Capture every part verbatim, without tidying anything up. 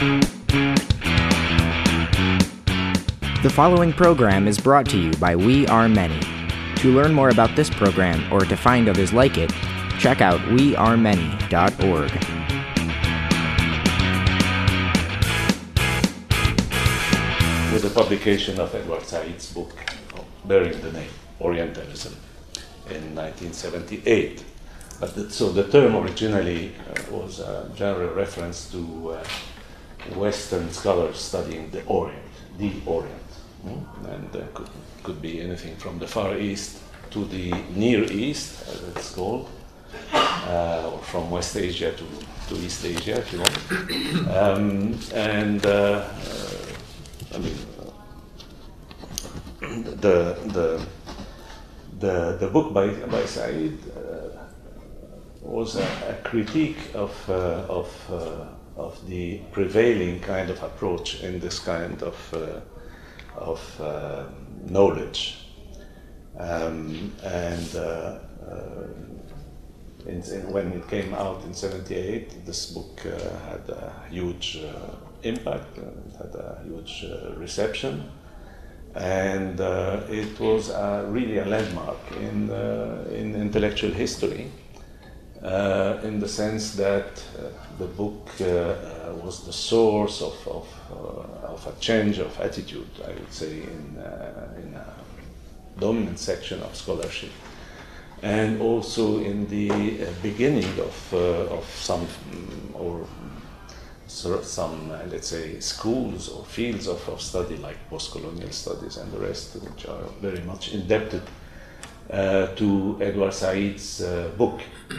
The following program is brought to you by We Are Many. To learn more about this program or to find others like it, check out we are many dot org. With the publication of Edward Said's book bearing the name Orientalism in nineteen seventy-eight. But the, so the term originally uh, was a general reference to uh, Western scholars studying the Orient, the Orient. Mm? And uh, could, could be anything from the Far East to the Near East, as it's called, uh, or from West Asia to, to East Asia, if you want. Um, and uh, uh, I mean, the the the the book by by Said uh, was a, a critique of uh, of uh, of the prevailing kind of approach in this kind of uh, of uh, knowledge, um, and uh, uh, in, in, when it came out in seventy-eight, this book uh, had a huge uh, impact, uh, it had a huge uh, reception, and uh, it was uh, really a landmark in uh, in intellectual history, uh, in the sense that uh, the book uh, uh, was the source of of, uh, of a change of attitude, I would say, in uh, in a dominant section of scholarship, and also in the uh, beginning of uh, of some um, or so some uh, let's say schools or fields of, of study like post-colonial studies and the rest, which are very much indebted uh, to Edward Said's uh, book.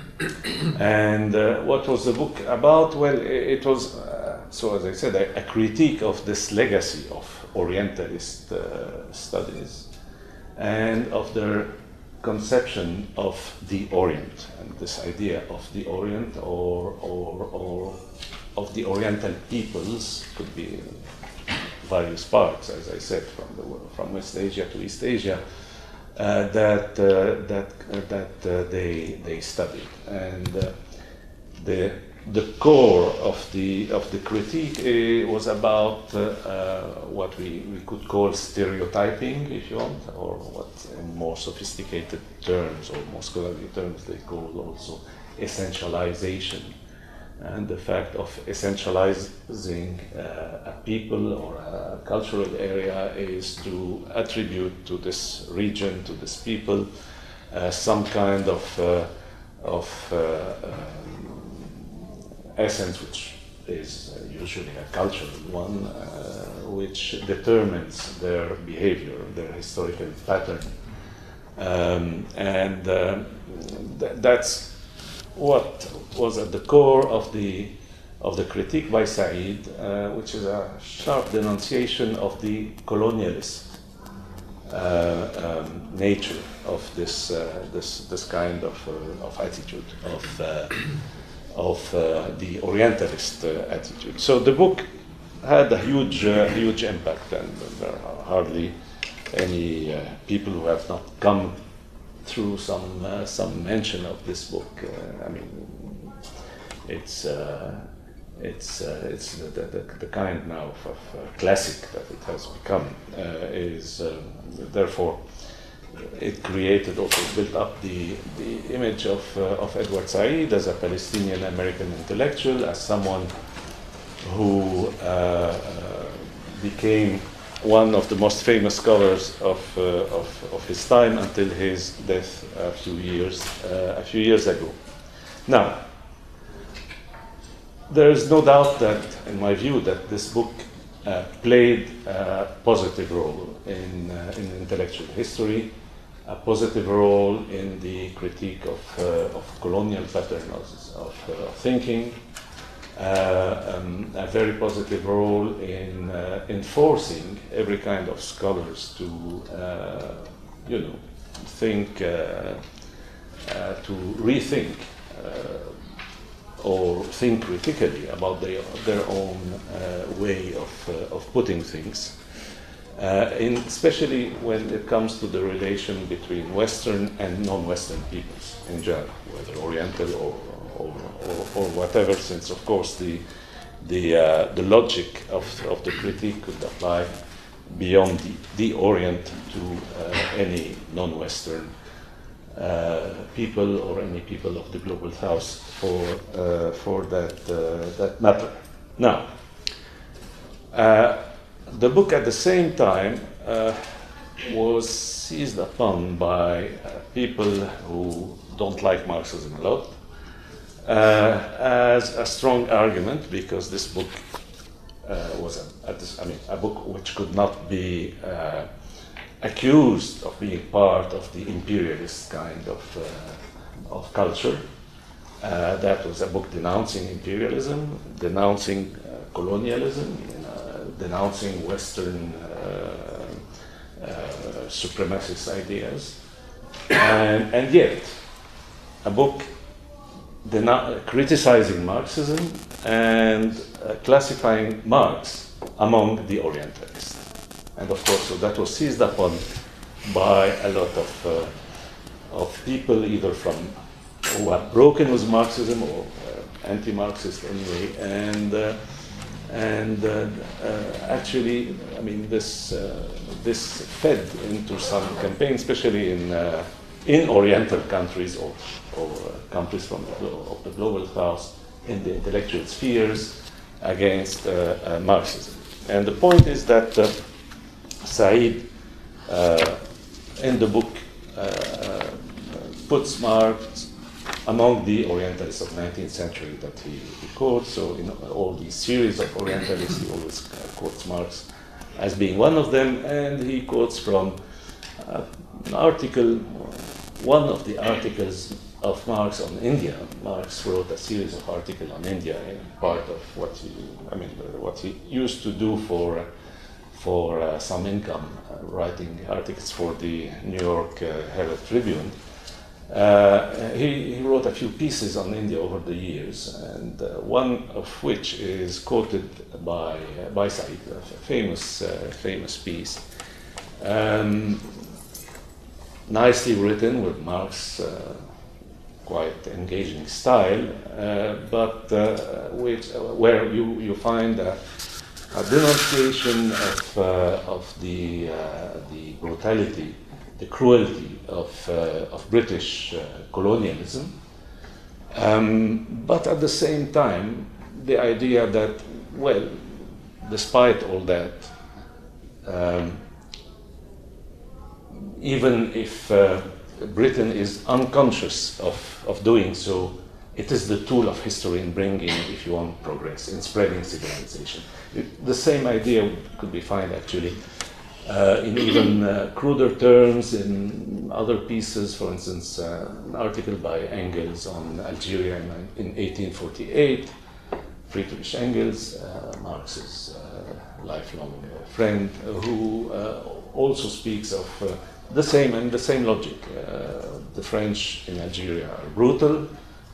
And uh, what was the book about? Well, it, it was uh, so as I said, a, a critique of this legacy of Orientalist uh, studies and of their conception of the Orient, and this idea of the Orient or or, or of the Oriental peoples, could be various parts, as I said, from the from West Asia to East Asia, uh, that uh, that uh, that uh, they they studied, and uh, the the core of the of the critique uh, was about uh, uh, what we, we could call stereotyping, if you want, or what in more sophisticated terms or more scholarly terms they call also essentialization. And the fact of essentializing uh, a people or a cultural area is to attribute to this region, to this people, uh, some kind of uh, of uh, um, essence, which is uh, usually a cultural one, uh, which determines their behavior, their historical pattern, um, and uh, th- that's what was at the core of the of the critique by Said, uh, which is a sharp denunciation of the colonialist uh, um, nature of this uh, this this kind of uh, of attitude of uh, of uh, the Orientalist uh, attitude. So the book had a huge uh, huge impact, and there are hardly any uh, people who have not come through some uh, some mention of this book. Uh, I mean, it's uh, it's uh, it's the, the, the kind now of, of uh, classic that it has become. Uh, is uh, therefore it created, also built up the the image of uh, of Edward Said as a Palestinian American intellectual, as someone who uh, uh, became one of the most famous scholars of, uh, of, of his time until his death a few years uh, a few years ago. Now, there is no doubt that, in my view, that this book uh, played a positive role in uh, in intellectual history, a positive role in the critique of uh, of colonial patterns of uh, thinking. Uh, um, a very positive role in uh, enforcing every kind of scholars to, uh, you know, think, uh, uh, to rethink uh, or think critically about their, their own uh, way of, uh, of putting things, uh, in, especially when it comes to the relation between Western and non-Western peoples in general, whether Oriental or Or, or, or whatever, since of course the the uh, the logic of, of the critique could apply beyond the, the Orient to uh, any non-Western uh, people or any people of the global South for uh, for that uh, that matter. Now, uh, the book at the same time uh, was seized upon by uh, people who don't like Marxism a lot uh, as a strong argument, because this book uh, was a, a, I mean, a book which could not be uh, accused of being part of the imperialist kind of, uh, of culture. Uh, that was a book denouncing imperialism, denouncing uh, colonialism, uh, denouncing Western uh, uh, supremacist ideas, and, and yet a book dena- criticizing Marxism and uh, classifying Marx among the Orientalists. And of course, so that was seized upon by a lot of, uh, of people, either from who are broken with Marxism or uh, anti-Marxist anyway, and uh, and uh, uh, actually, I mean, this uh, this fed into some campaigns, especially in uh, in Oriental countries or or uh, countries from the, of the global South, in the intellectual spheres against uh, uh, Marxism. And the point is that uh, Said, uh, in the book, uh, puts Marx among the Orientalists of nineteenth century that he, he quotes. So in all these series of Orientalists, he always uh, quotes Marx as being one of them, and he quotes from uh, an article, one of the articles of Marx on India. Marx wrote a series of articles on India, in part of what he, I mean, what he used to do for uh, for uh, some income, uh, writing articles for the New York uh, Herald Tribune. Uh, he, he wrote a few pieces on India over the years, and uh, one of which is quoted by uh, by Said, a famous uh, famous piece, um, nicely written with Marx' uh, quite engaging style, uh, but uh, which uh, where you you find a, a denunciation of uh, of the uh, the brutality, the cruelty of, uh, of British uh, colonialism, um, but at the same time, the idea that, well, despite all that, um, even if uh, Britain is unconscious of, of doing so, it is the tool of history in bringing, if you want, progress, in spreading civilization. It, the same idea could be found actually Uh, in even uh, cruder terms in other pieces. For instance, uh, an article by Engels on Algeria in, in eighteen forty-eight. Friedrich Engels, uh, Marx's uh, lifelong uh, friend, uh, who uh, also speaks of uh, the same and the same logic. Uh, the French in Algeria are brutal.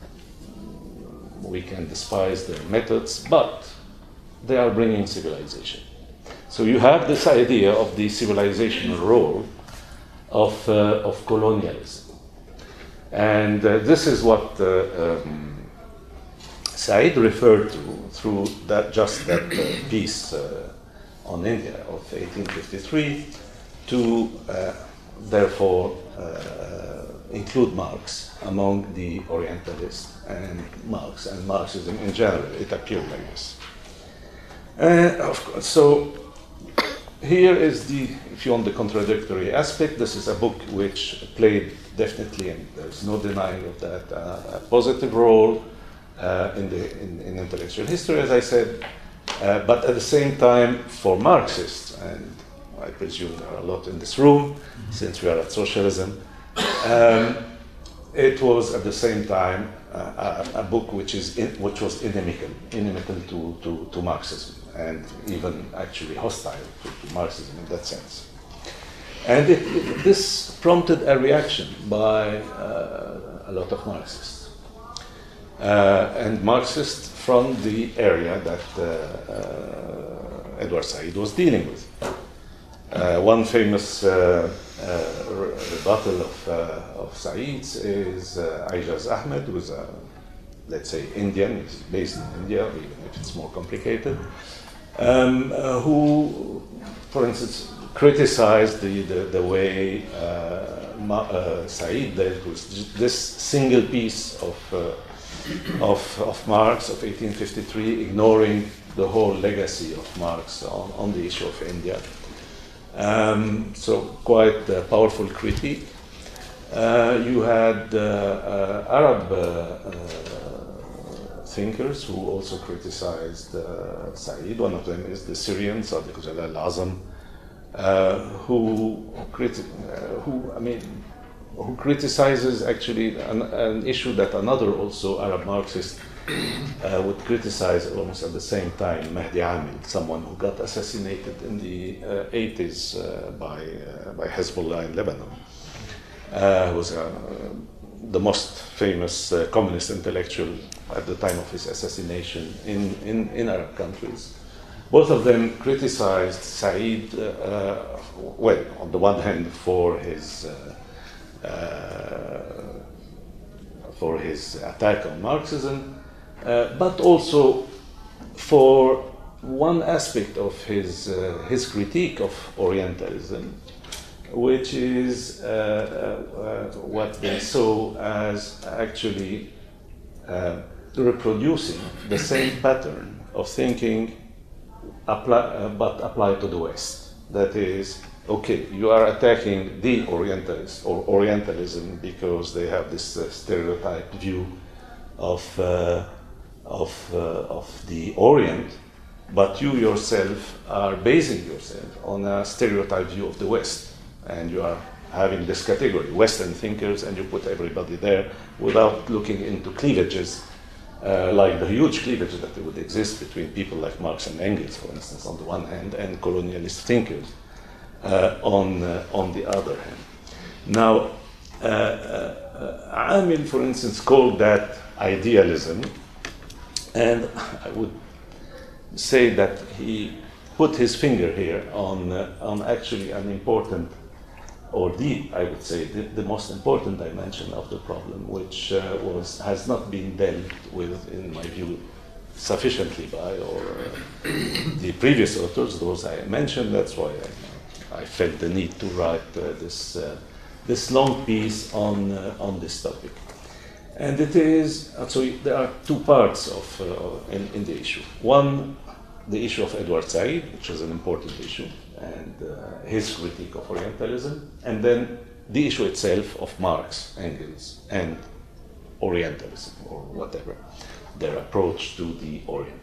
We can despise their methods, but they are bringing civilization. So you have this idea of the civilizational role of, uh, of colonialism. And uh, this is what uh, um, Said referred to through that, just that uh, piece uh, on India of eighteen fifty-three, to uh, therefore uh, include Marx among the Orientalists and Marx and Marxism in general. It appeared like this. Uh, of course, so here is the, if you want, the contradictory aspect. This is a book which played definitely, and there's no denying of that, uh, a positive role uh, in the in, in intellectual history, as I said. Uh, but at the same time, for Marxists, and I presume there are a lot in this room, since we are at socialism, um, it was at the same time uh, a, a book which is in, which was inimical, inimical to, to, to Marxism, and even actually hostile to, to Marxism in that sense. And it, it, this prompted a reaction by uh, a lot of Marxists. Uh, and Marxists from the area that uh, uh, Edward Said was dealing with. Uh, one famous uh, uh, rebuttal of, uh, of Said's is uh, Ijaz Ahmed, who is a let's say, Indian, he's based in India, even if it's more complicated, um, uh, who, for instance, criticized the, the, the way uh, Ma, uh, Said dealt with this single piece of, uh, of, of Marx of eighteen fifty-three, ignoring the whole legacy of Marx on, on the issue of India. Um, so quite a powerful critique. Uh, you had uh, uh, Arab uh, uh, thinkers who also criticized uh, Said. One of them is the Syrian Sadiq Jalal Azam, uh, who, criti- uh, who, I mean, who criticizes actually an, an issue that another also Arab Marxist uh, would criticize almost at the same time, Mahdi Amil, someone who got assassinated in the uh, eighties uh, by, uh, by Hezbollah in Lebanon. Uh, was uh, the most famous uh, communist intellectual at the time of his assassination in, in, in Arab countries. Both of them criticized Said, uh, uh, well, on the one hand for his uh, uh, for his attack on Marxism, uh, but also for one aspect of his uh, his critique of Orientalism, which is uh, uh, uh, what they saw as actually uh, reproducing the same pattern of thinking, apply, uh, but applied to the West. That is, okay, you are attacking the Orientalists or Orientalism because they have this uh, stereotyped view of uh, of uh, of the Orient, but you yourself are basing yourself on a stereotyped view of the West. And you are having this category, Western thinkers, and you put everybody there without looking into cleavages, uh, like the huge cleavage that would exist between people like Marx and Engels, for instance, on the one hand, and colonialist thinkers uh, on, uh, on the other hand. Now, uh, uh, Amil, for instance, called that idealism, and I would say that he put his finger here on, uh, on actually an important, or the, I would say, the, the most important dimension of the problem, which uh, was, has not been dealt with, in my view, sufficiently by or uh, the previous authors, those I mentioned. That's why I, I felt the need to write uh, this, uh, this long piece on, uh, on this topic. And it is, so there are two parts of, uh, in, in the issue. One, the issue of Edward Said, which is an important issue, and uh, his critique of Orientalism, and then the issue itself of Marx, Engels, and Orientalism, or whatever, their approach to the Orient.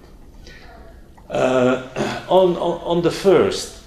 Uh, on, on, on the first,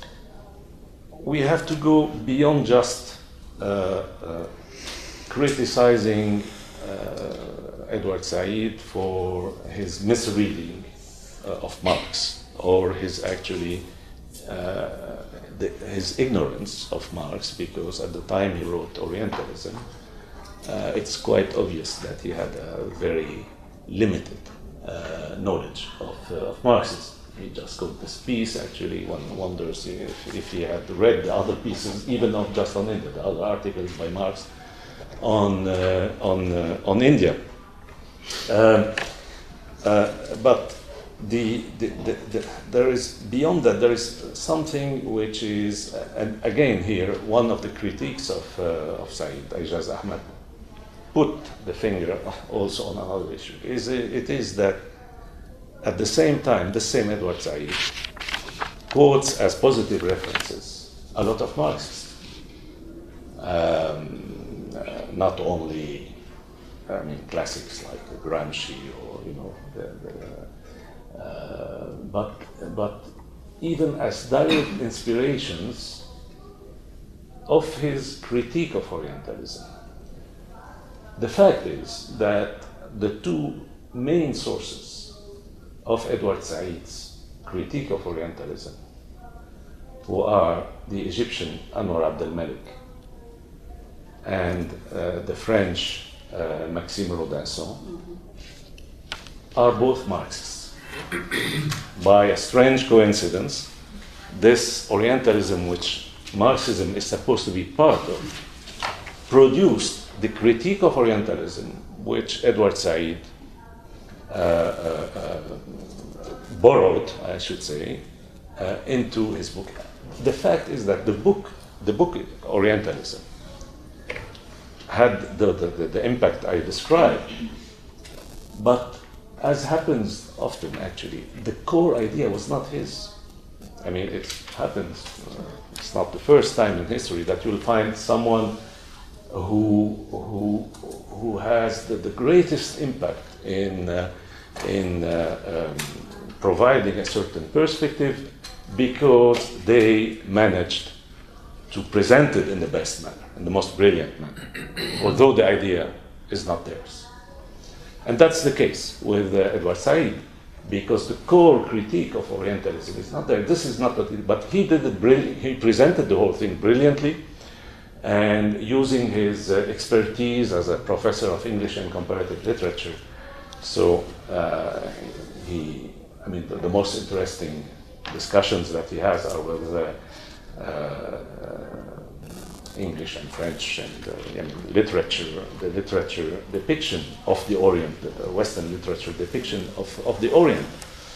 we have to go beyond just uh, uh, criticizing uh, Edward Said for his misreading uh, of Marx, or his actually uh, the, his ignorance of Marx, because at the time he wrote Orientalism, uh, it's quite obvious that he had a very limited uh, knowledge of, uh, of Marxism. He just got this piece. Actually, one wonders if, if he had read the other pieces, even not just on India, the other articles by Marx on uh, on uh, on India. Um, uh, but the, the, the, the, there is beyond that. There is something which is, and again here, one of the critiques of uh, of Said, Ijaz Ahmad, put the finger also on another issue. Is it is that at the same time, the same Edward Said quotes as positive references a lot of Marxists. Um, uh, not only, I mean, classics like Gramsci or, you know, the, the, uh, but, but even as direct inspirations of his critique of Orientalism. The fact is that the two main sources of Edward Said's critique of Orientalism, who are the Egyptian Anwar Abd al-Malik and uh, the French uh, Maxime Rodinson, mm-hmm. are both Marxists. By a strange coincidence, this Orientalism, which Marxism is supposed to be part of, produced the critique of Orientalism, which Edward Said uh, uh, borrowed, I should say, uh, into his book. The fact is that the book, the book Orientalism, had the, the, the, the impact I described, but as happens often actually, the core idea was not his. I mean, it happens, uh, it's not the first time in history that you'll find someone who, who, who has the, the greatest impact in, uh, in uh, um, providing a certain perspective because they managed to present it in the best manner, in the most brilliant manner, although the idea is not theirs. And that's the case with uh, Edward Said, because the core critique of Orientalism is not there. This is not what he, but he did it brilliant. He presented the whole thing brilliantly, and using his uh, expertise as a professor of English and comparative literature. So uh, he, I mean, the, the most interesting discussions that he has are with uh, uh, English and French and uh, I mean, literature, the literature depiction of the Orient, the Western literature depiction of, of the Orient.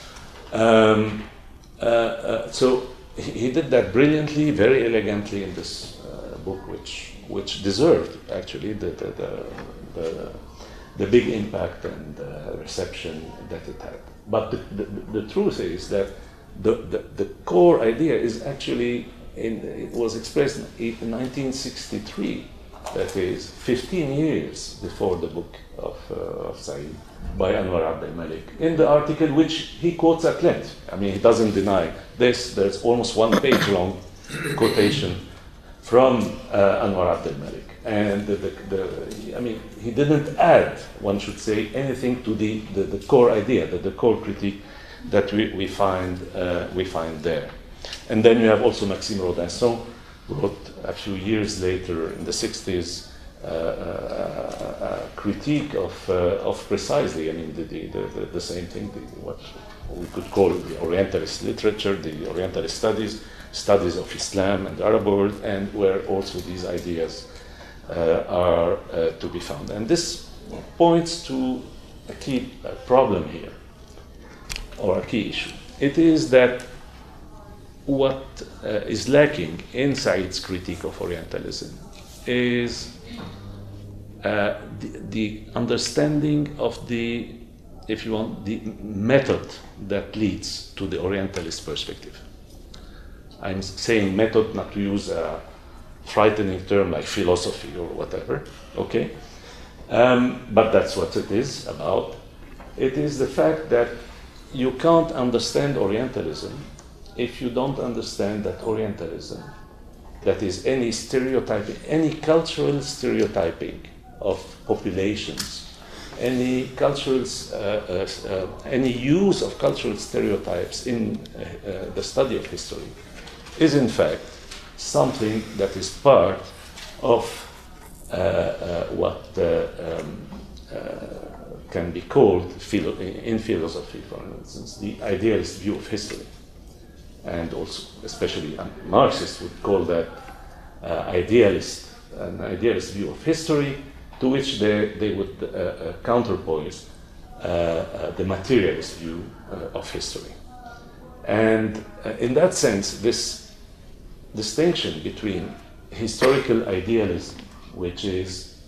Um, uh, uh, so he, he did that brilliantly, very elegantly in this uh, book, which which deserved actually the the, the, the, the big impact and uh, reception that it had. But the, the, the truth is that the, the, the core idea is actually In, it was expressed in nineteen sixty-three, that is fifteen years before the book of, uh, of Said, by Anwar Abd al-Malik, in the article which he quotes at length. I mean, he doesn't deny this. There's almost one page long quotation from uh, Anwar Abd al-Malik. And the, the, the, I mean, he didn't add, one should say, anything to the, the, the core idea, the, the core critique that we, we, find, uh, we find there. And then you have also Maxime Rodinson, who wrote a few years later in the sixties uh, a, a critique of, uh, of precisely, I mean, the, the, the, the same thing, the, what we could call the Orientalist literature, the Orientalist studies, studies of Islam and the Arab world, and where also these ideas uh, are uh, to be found. And this points to a key uh, problem here, or a key issue. It is that what uh, is lacking in Said's critique of Orientalism is uh, the, the understanding of the, if you want, the method that leads to the Orientalist perspective. I'm saying method not to use a frightening term like philosophy or whatever, okay? Um, but that's what it is about. It is the fact that you can't understand Orientalism if you don't understand that Orientalism, that is any stereotyping, any cultural stereotyping of populations, any cultural, uh, uh, uh, any use of cultural stereotypes in uh, uh, the study of history, is in fact something that is part of uh, uh, what uh, um, uh, can be called philo- in philosophy, for instance, the idealist view of history. And also, especially um, Marxists would call that uh, idealist, an idealist view of history, to which they, they would uh, uh, counterpose uh, uh, the materialist view uh, of history. And uh, in that sense, this distinction between historical idealism, which is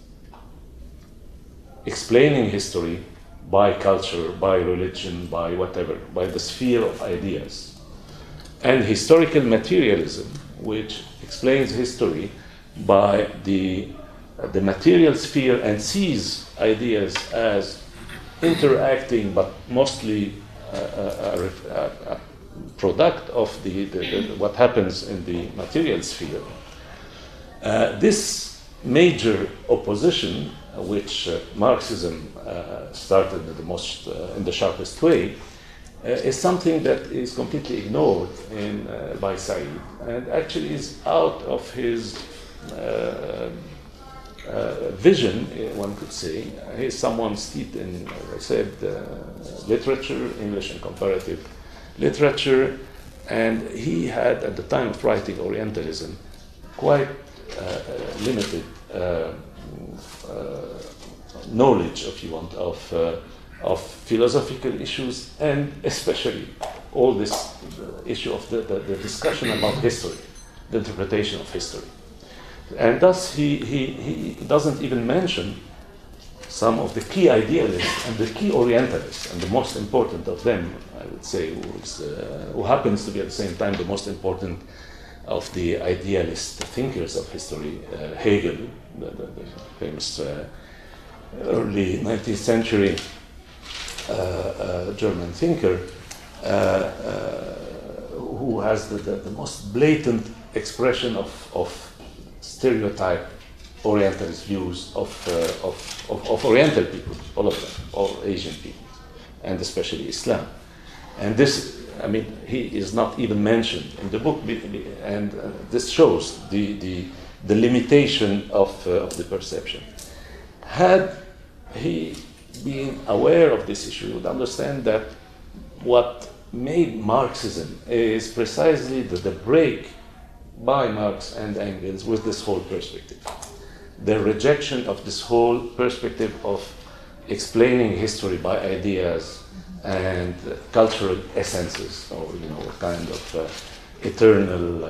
explaining history by culture, by religion, by whatever, by the sphere of ideas, and historical materialism, which explains history by the, uh, the material sphere and sees ideas as interacting, but mostly uh, a, a, a product of the, the, the, what happens in the material sphere. Uh, this major opposition, uh, which uh, Marxism uh, started in the most, uh, in the sharpest way, Uh, is something that is completely ignored in, uh, by Said, and actually is out of his uh, uh, vision, one could say. He's someone steeped in, as I said, uh, literature, English and comparative literature, and he had, at the time of writing Orientalism, quite uh, limited uh, uh, knowledge, if you want, of uh, of philosophical issues, and especially all this issue of the, the, the discussion about history, the interpretation of history. And thus he, he, he doesn't even mention some of the key idealists and the key Orientalists, and the most important of them, I would say, who, is, uh, who happens to be at the same time the most important of the idealist thinkers of history, uh, Hegel, the, the, the famous uh, early nineteenth century uh, uh, German thinker, uh, uh, who has the, the, the most blatant expression of, of stereotype Orientalist views of, uh, of, of, of Oriental people, all of them, all Asian people, and especially Islam. And this, I mean, he is not even mentioned in the book, and uh, this shows the, the, the limitation of, uh, of the perception. Had he been aware of this issue, he would understand that what made Marxism is precisely the, the break by Marx and Engels with this whole perspective. The rejection of this whole perspective of explaining history by ideas and uh, cultural essences, or you know, kind of uh, eternal uh,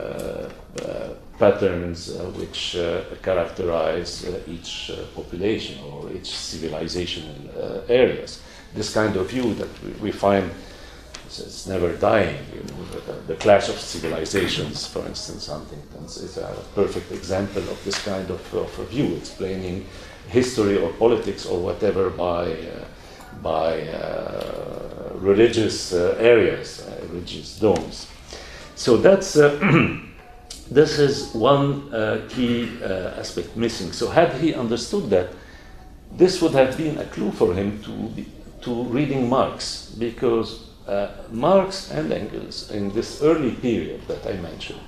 uh, patterns uh, which uh, characterize uh, each uh, population or each civilizational uh, areas. This kind of view that we, we find it's never dying. You know, the, the clash of civilizations, for instance, Huntington is a perfect example of this kind of, of a view, explaining history or politics or whatever by uh, by uh, religious uh, areas, uh, religious domes. So that's uh, this is one uh, key uh, aspect missing. So had he understood that, this would have been a clue for him to be, to reading Marx, because uh, Marx and Engels in this early period that I mentioned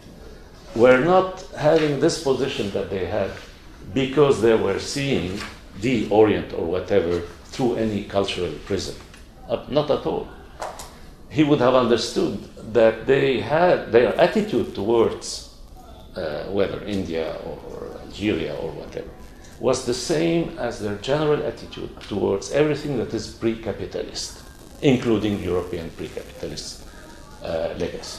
were not having this position that they had because they were seeing the Orient or whatever through any cultural prism. Uh, not at all. He would have understood that they had their attitude towards uh, whether India or Algeria or whatever was the same as their general attitude towards everything that is pre-capitalist, including European pre-capitalist uh, legacy.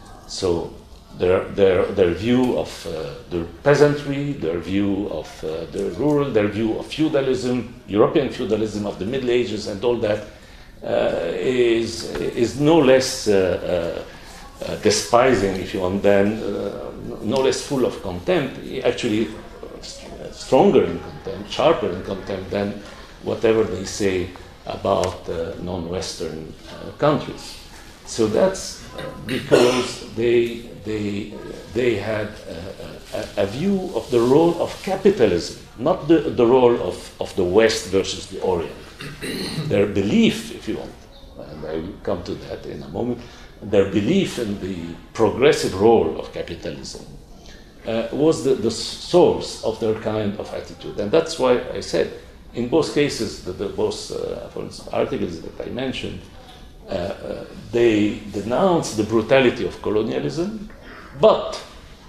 So their, their, their view of uh, the peasantry, their view of uh, the rural, their view of feudalism, European feudalism of the Middle Ages and all that uh, is, is no less uh, uh, uh, despising, if you want, than uh, no less full of contempt, actually stronger in contempt, sharper in contempt than whatever they say about uh, non-Western uh, countries. So that's because they, they, they had a, a, a view of the role of capitalism, not the, the role of, of the West versus the Orient. Their belief, if you want, and I will come to that in a moment, their belief in the progressive role of capitalism uh, was the, the source of their kind of attitude. And that's why I said, in both cases, the, the both, uh, for instance, articles that I mentioned, uh, uh, they denounce the brutality of colonialism, but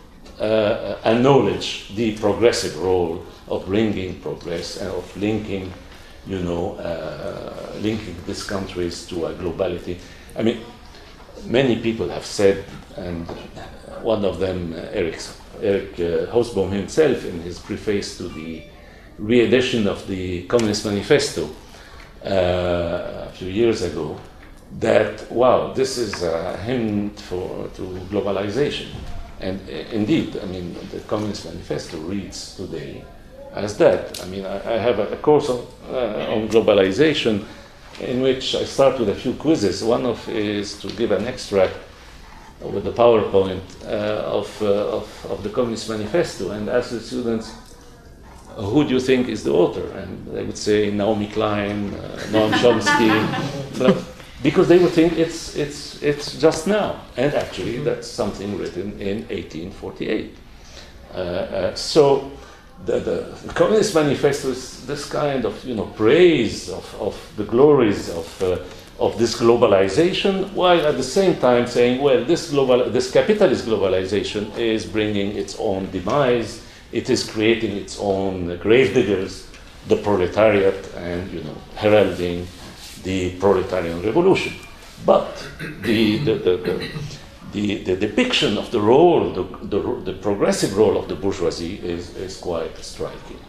uh, acknowledge the progressive role of bringing progress and of linking, you know, uh, linking these countries to a globality. I mean, many people have said, and one of them, uh, Eric, Eric uh, Hobsbawm himself, in his preface to the re-edition of the Communist Manifesto uh, a few years ago, that, wow, this is a hint for, to globalization. And uh, indeed, I mean, the Communist Manifesto reads today as that. I mean, I, I have a, a course on, uh, on globalization in which I start with a few quizzes. One of is to give an extract with the PowerPoint uh, of, uh, of, of the Communist Manifesto and ask the students, who do you think is the author? And they would say Naomi Klein, uh, Noam Chomsky, because they would think it's, it's, it's just now. And actually, that's something written in eighteen forty-eight. Uh, uh, so the, the Communist Manifesto is this kind of, you know, praise of, of the glories of, uh, of this globalization, while at the same time saying, well, this, global, this capitalist globalization is bringing its own demise. It is creating its own grave diggers, the proletariat and, you know, heralding the proletarian revolution. But the the, the, the, the, the depiction of the role, the, the, the progressive role of the bourgeoisie is, is quite striking.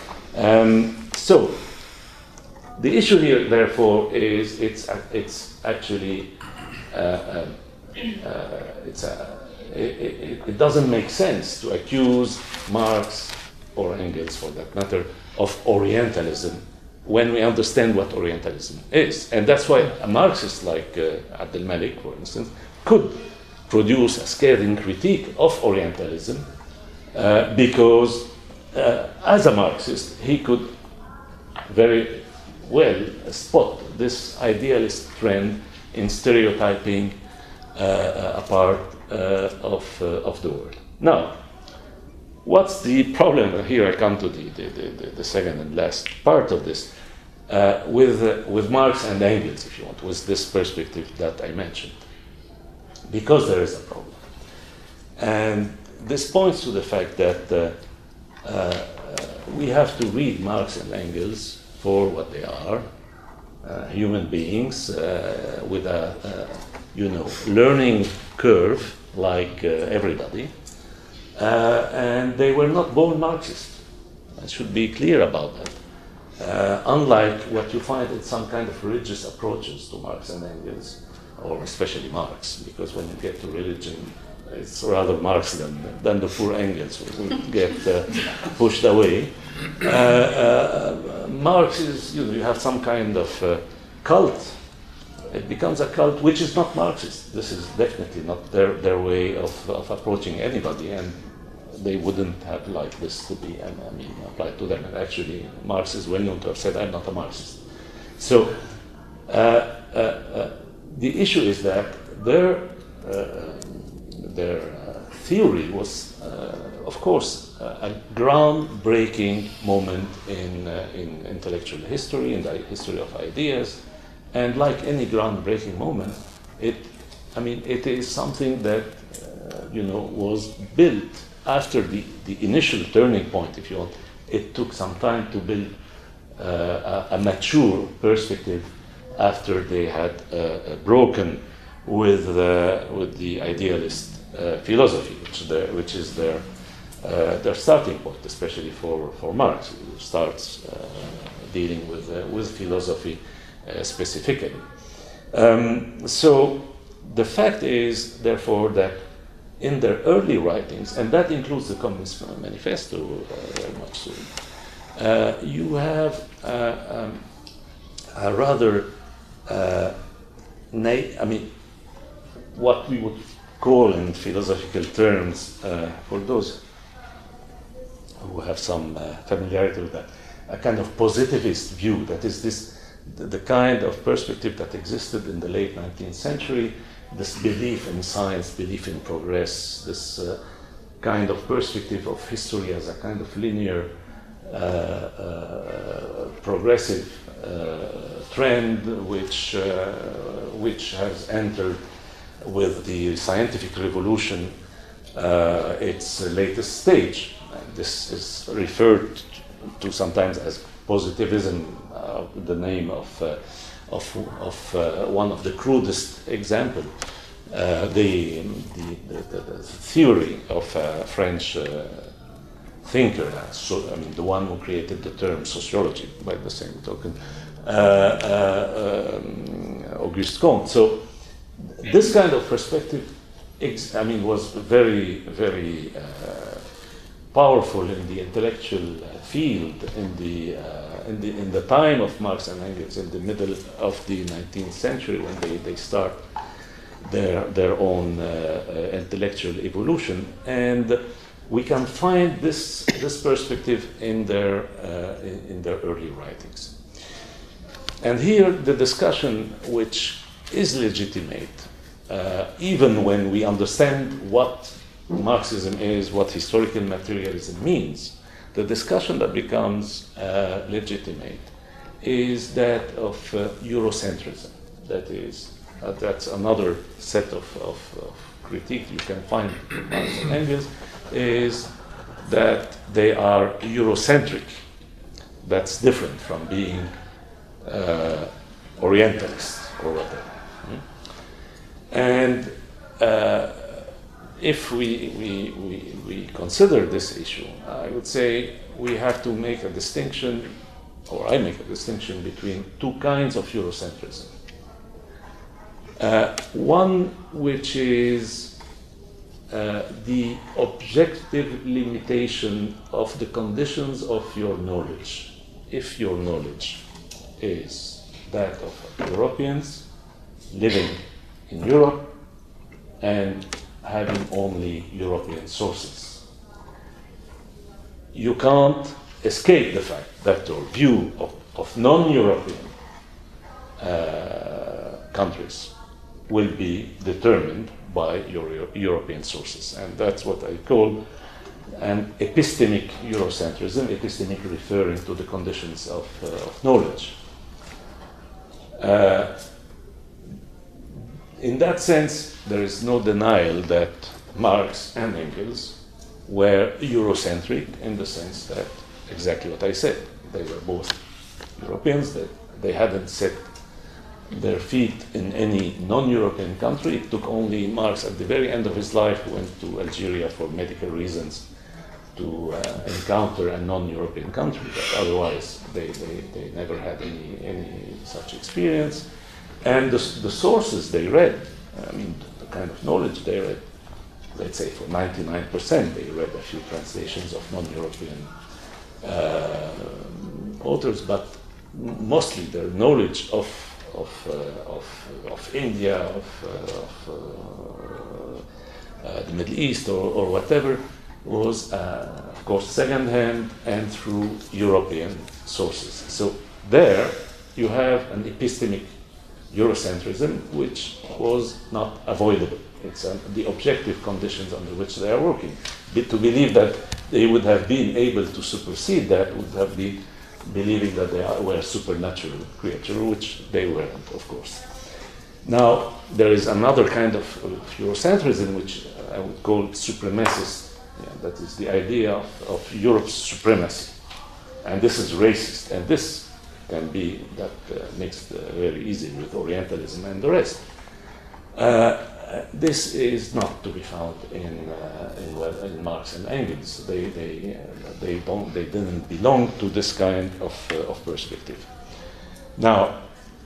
Um, so, the issue here, therefore, is it's, it's actually, uh, uh, uh, it's a, it, it doesn't make sense to accuse Marx or Engels, for that matter, of Orientalism when we understand what Orientalism is. And that's why a Marxist like uh, Abdel Malik, for instance, could produce a scathing critique of Orientalism uh, because uh, as a Marxist, he could very well spot this idealist trend in stereotyping uh, a part uh, of, uh, of the world. Now, what's the problem? Here I come to the, the, the, the second and last part of this. Uh, with, uh, with Marx and Engels, if you want, with this perspective that I mentioned. Because there is a problem. And this points to the fact that uh, uh, we have to read Marx and Engels for what they are, uh, human beings uh, with a, uh, you know, learning curve like uh, everybody. Uh, and they were not born Marxists. I should be clear about that. Uh, unlike what you find in some kind of religious approaches to Marx and Engels, or especially Marx, because when you get to religion, it's rather Marx than, than the poor Engels who get uh, pushed away. Uh, uh, Marx is, you know, you have some kind of uh, cult. It becomes a cult which is not Marxist. This is definitely not their, their way of, of approaching anybody, and they wouldn't have liked this to be, I mean, applied to them. And actually, Marx is well known to have said, "I'm not a Marxist." So, uh, uh, uh, the issue is that their uh, their uh, theory was, uh, of course, uh, a groundbreaking moment in uh, in intellectual history, in the history of ideas, and like any groundbreaking moment, it, I mean, it is something that uh, you know was built. After the, the initial turning point, if you want, it took some time to build uh, a, a mature perspective after they had uh, broken with, uh, with the idealist uh, philosophy, which, the, which is their, uh, their starting point, especially for, for Marx, who starts uh, dealing with, uh, with philosophy uh, specifically. Um, so the fact is, therefore, that in their early writings, and that includes the Communist Manifesto uh, very much so, uh, you have uh, um, a rather, uh, na- I mean, what we would call in philosophical terms, uh, for those who have some uh, familiarity with that, a kind of positivist view. That is this, the, the kind of perspective that existed in the late nineteenth century, this belief in science, belief in progress, this uh, kind of perspective of history as a kind of linear, uh, uh, progressive uh, trend, which uh, which has entered with the scientific revolution uh, its latest stage. And this is referred to sometimes as positivism, uh, the name of. Uh, of, of uh, one of the crudest examples, uh, the, the, the, the theory of a French uh, thinker, so, I mean, the one who created the term sociology by the same token, uh, uh, um, Auguste Comte. So this kind of perspective, ex- I mean, was very, very uh, powerful in the intellectual field in the uh, In the, in the time of Marx and Engels, in the middle of the nineteenth century, when they, they start their, their own uh, uh, intellectual evolution. And we can find this, this perspective in their, uh, in, in their early writings. And here the discussion, which is legitimate, uh, even when we understand what Marxism is, what historical materialism means, the discussion that becomes uh, legitimate is that of uh, Eurocentrism. That is, uh, that's another set of, of, of critique you can find in Marx and Engels, is that they are Eurocentric. that's different from being uh, Orientalist or whatever. Hmm? And uh, if we, we, we, we consider this issue, I would say we have to make a distinction, or I make a distinction between two kinds of Eurocentrism. Uh, one which is uh, the objective limitation of the conditions of your knowledge. If your knowledge is that of Europeans living in Europe and having only European sources, you can't escape the fact that your view of, of non-European uh, countries will be determined by your Euro- European sources. And that's what I call an epistemic Eurocentrism, epistemic referring to the conditions of, uh, of knowledge. Uh, in that sense, there is no denial that Marx and Engels were Eurocentric in the sense that exactly what I said. They were both Europeans, they, they hadn't set their feet in any non-European country. It took only Marx at the very end of his life, who went to Algeria for medical reasons, to uh, encounter a non-European country, but otherwise they, they, they never had any, any such experience. And the, the sources they read, I mean, the kind of knowledge they read, let's say for ninety-nine percent, they read a few translations of non-European uh, authors, but mostly their knowledge of of uh, of, of India, of, uh, of uh, uh, the Middle East, or, or whatever, was uh, of course second-hand and through European sources. So there you have an epistemic Eurocentrism, which was not avoidable. It's uh, the objective conditions under which they are working. But to believe that they would have been able to supersede that would have been believing that they are, were supernatural creatures, which they weren't, of course. Now, there is another kind of Eurocentrism, which I would call supremacist. Yeah, that is the idea of, of Europe's supremacy. And this is racist, and this can be that uh, mixed uh, very easily with Orientalism and the rest. Uh, this is not to be found in, uh, in, well, in Marx and Engels. They, they, uh, they, don't, they didn't belong to this kind of, uh, of perspective. Now,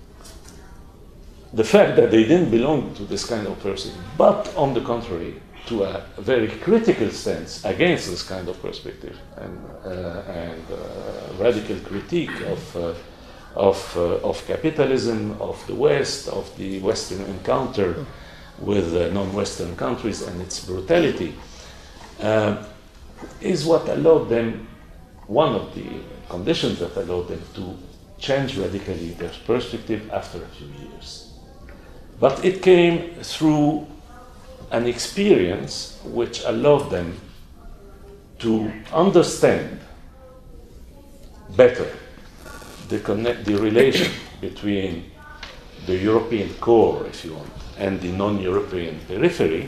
the fact that they didn't belong to this kind of perspective, but on the contrary, to a very critical stance against this kind of perspective and, uh, and uh, radical critique of, uh, of, uh, of capitalism, of the West, of the Western encounter with uh, non-Western countries and its brutality, uh, is what allowed them, one of the conditions that allowed them to change radically their perspective after a few years. But it came through an experience which allowed them to understand better the, connect, the relation between the European core, if you want, and the non-European periphery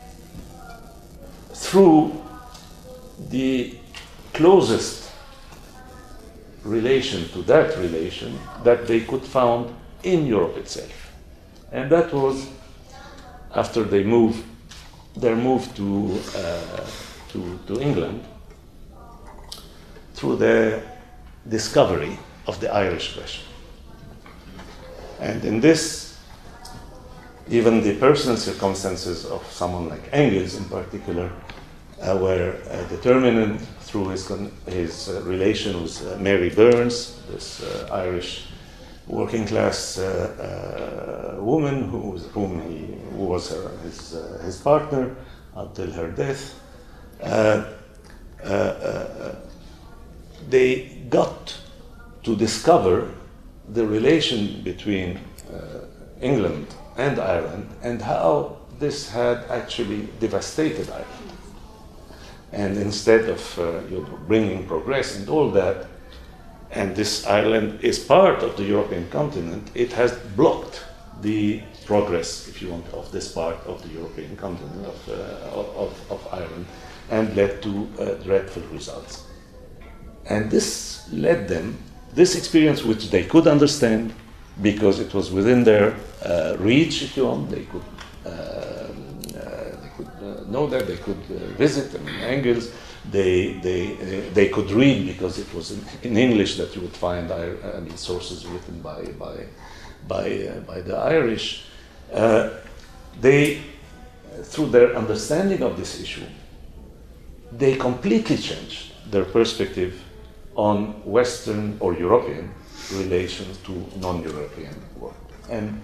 through the closest relation to that relation that they could found in Europe itself. And that was after they moved, their move to, uh, to, to England through the discovery of the Irish question. And in this, even the personal circumstances of someone like Engels in particular uh, were uh, determinant through his, con- his uh, relation with uh, Mary Burns, this uh, Irish working class uh, uh, woman who was, whom he, who was her, his, uh, his partner until her death. Uh, uh, uh, they got to discover the relation between uh, England and Ireland and how this had actually devastated Ireland. And instead of uh, you know, bringing progress and all that, and this Ireland is part of the European continent, it has blocked the progress, if you want, of this part of the European continent, of, uh, of, of Ireland, and led to uh, dreadful results. And this led them this experience, which they could understand because it was within their uh, reach, if you want, they could, uh, uh, they could uh, know that, they could uh, visit. I mean, Engels, they, they, uh, they could read because it was in, in English that you would find I mean, sources written by, by, by, uh, by the Irish. Uh, they, through their understanding of this issue, they completely changed their perspective on Western or European relations to non-European world. And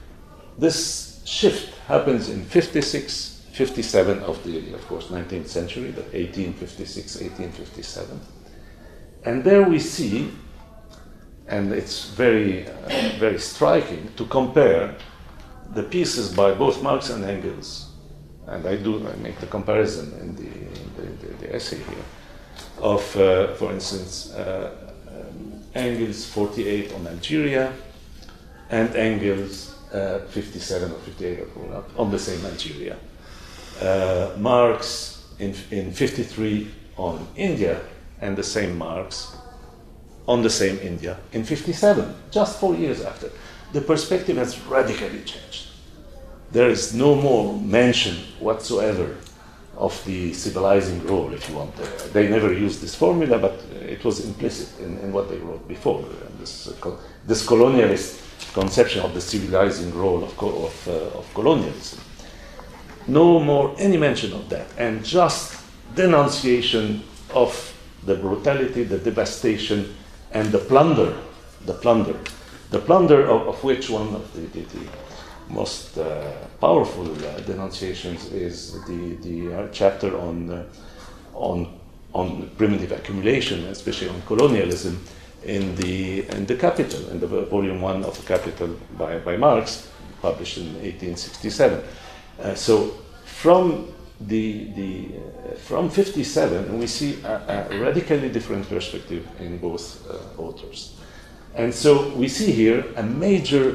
this shift happens in fifty-six, fifty-seven of the, of course, nineteenth century, the eighteen fifty-six, eighteen fifty-seven. And there we see, and it's very, uh, very striking to compare the pieces by both Marx and Engels, and I do I make the comparison in the, in the, the, the essay here, of, uh, for instance, uh, um, Engels forty-eight on Algeria, and Engels uh, fifty-seven or fifty-eight on the same Algeria. Uh, Marx in, in fifty-three on India, and the same Marx on the same India in fifty-seven, just four years after. The perspective has radically changed. There is no more mention whatsoever of the civilizing role, if you want. Uh, they never used this formula, but it was implicit in, in what they wrote before. Uh, this, uh, co this colonialist conception of the civilizing role of, co of, uh, of colonialism. No more any mention of that, and just denunciation of the brutality, the devastation, and the plunder, the plunder, the plunder of, of which one of the, the, the most uh, powerful uh, denunciations is the, the uh, chapter on, uh, on, on primitive accumulation, especially on colonialism, in the, in the Capital, in the volume one of the Capital by, by Marx, published in eighteen sixty-seven. Uh, so from the, the, uh, from fifty-seven, we see a, a radically different perspective in both uh, authors. And so we see here a major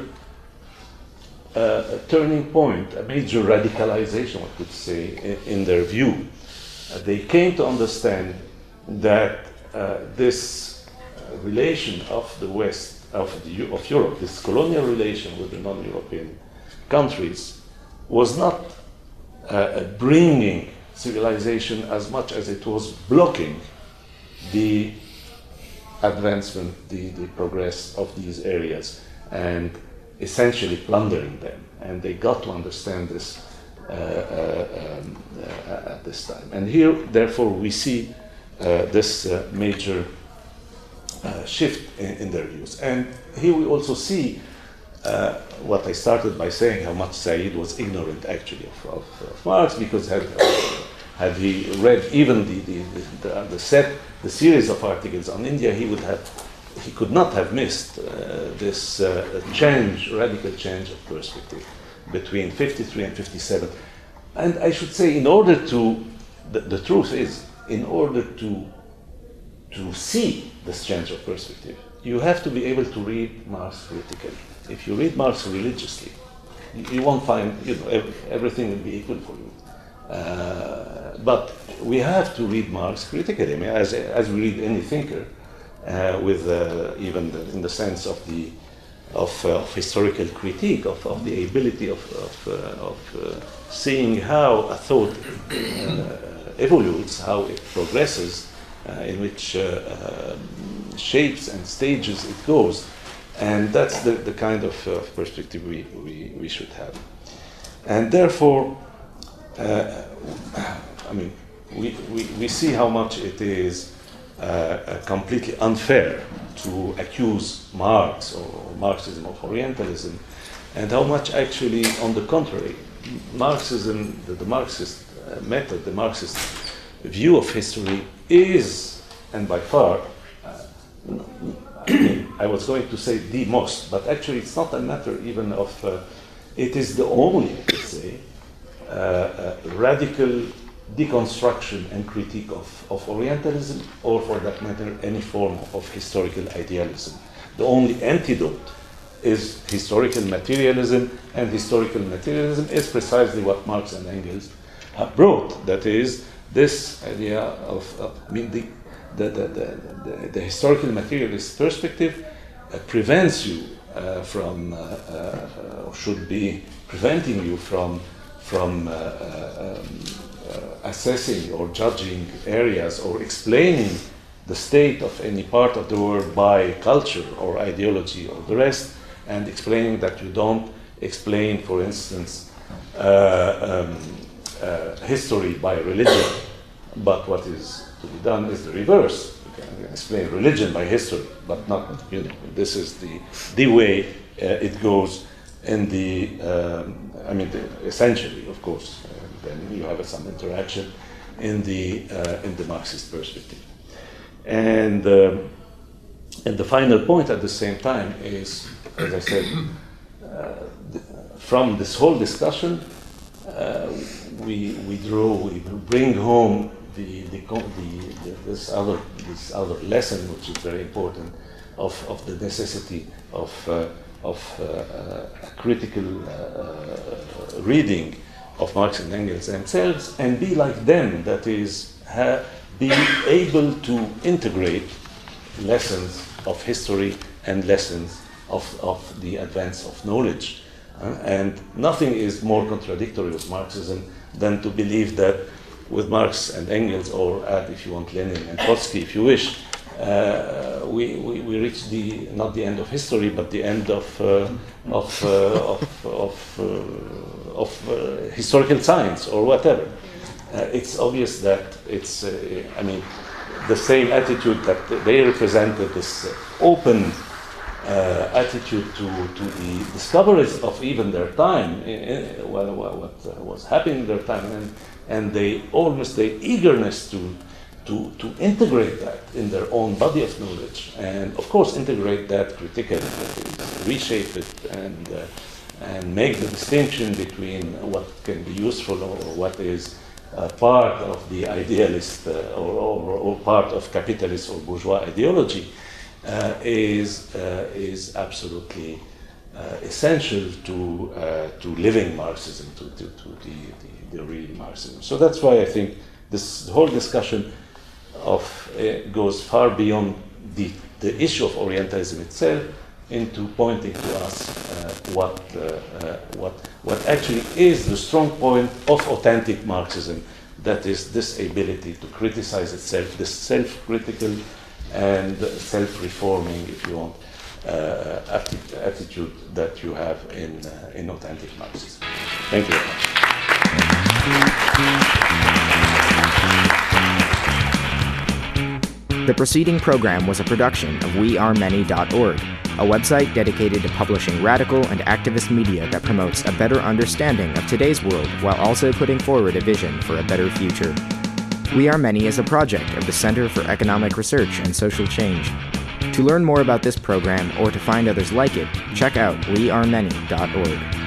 uh, a turning point, a major radicalization, one could say, in, in their view. Uh, they came to understand that uh, this uh, relation of the West, of, the, of Europe, this colonial relation with the non-European countries, was not uh, bringing civilization as much as it was blocking the advancement, the, the progress of these areas, and essentially plundering them. And they got to understand this uh, uh, um, uh, at this time. And here, therefore, we see uh, this uh, major uh, shift in, in their views. And here we also see uh, what I started by saying, how much Said was ignorant, actually, of, of, of Marx, because had, uh, had he read even the, the, the, the set, the series of articles on India, he would have he could not have missed uh, this uh, change, radical change of perspective between fifty-three and fifty-seven. And I should say, in order to, the, the truth is, in order to, to see this change of perspective, you have to be able to read Marx critically. If you read Marx religiously, you, you won't find, you know, every, everything will be equal for you. Uh, but we have to read Marx critically. I mean, as, as we read any thinker, Uh, with uh, even the, in the sense of the of, uh, of historical critique of, of the ability of of, uh, of uh, seeing how a thought uh, evolutes, how it progresses, uh, in which uh, uh, shapes and stages it goes, and that's the, the kind of uh, perspective we, we we should have. And therefore, uh, I mean, we, we we see how much it is Uh, uh, completely unfair to accuse Marx or Marxism of Orientalism, and how much actually, on the contrary, Marxism, the, the Marxist uh, method, the Marxist view of history is, and by far, uh, I mean, I was going to say the most, but actually it's not a matter even of, uh, it is the only, let's say, uh, uh, radical deconstruction and critique of, of Orientalism, or for that matter, any form of historical idealism. The only antidote is historical materialism, and historical materialism is precisely what Marx and Engels have brought. That is, this idea of, uh, I mean, the, the, the, the, the, the historical materialist perspective uh, prevents you uh, from, uh, uh, or should be preventing you from, from uh, uh, um, uh, assessing or judging areas or explaining the state of any part of the world by culture or ideology or the rest, and explaining that you don't explain, for instance, uh, um, uh, history by religion, but what is to be done is the reverse. You can explain religion by history, but not, you know, this is the, the way uh, it goes in the, um, I mean, the, essentially, of course, uh, then you have some interaction in the, uh, in the Marxist perspective. And, uh, and the final point at the same time is, as I said, uh, the, from this whole discussion, uh, we, we draw, we bring home the, the, the, the, this, other, this other lesson, which is very important, of, of the necessity of, uh, of uh, uh, critical uh, uh, reading of Marx and Engels themselves, and be like them, that is, ha, be able to integrate lessons of history and lessons of, of the advance of knowledge. Uh, and nothing is more contradictory with Marxism than to believe that with Marx and Engels, or add, if you want, Lenin and Trotsky, if you wish, uh, we, we, we reach the, not the end of history, but the end of, uh, of, uh, of, of, uh, of uh, historical science or whatever. Uh, it's obvious that it's, uh, I mean, the same attitude that they represented, this uh, open uh, attitude to, to the discoveries of even their time, uh, what, what uh, was happening in their time, and, and they almost their eagerness to, to, to integrate that in their own body of knowledge, and of course integrate that critically, reshape it, and, uh, and make the distinction between what can be useful or what is Uh, part of the idealist uh, or, or, or part of capitalist or bourgeois ideology uh, is, uh, is absolutely uh, essential to, uh, to living Marxism, to, to, to the, the, the real Marxism. So that's why I think this whole discussion of, uh, goes far beyond the, the issue of Orientalism itself, into pointing to us uh, what, uh, uh, what, what actually is the strong point of authentic Marxism, that is this ability to criticize itself, this self-critical and self-reforming, if you want, uh, atti- attitude that you have in, uh, in authentic Marxism. Thank you very much. The preceding program was a production of we are many dot org, a website dedicated to publishing radical and activist media that promotes a better understanding of today's world while also putting forward a vision for a better future. We Are Many is a project of the Center for Economic Research and Social Change. To learn more about this program or to find others like it, check out we are many dot org.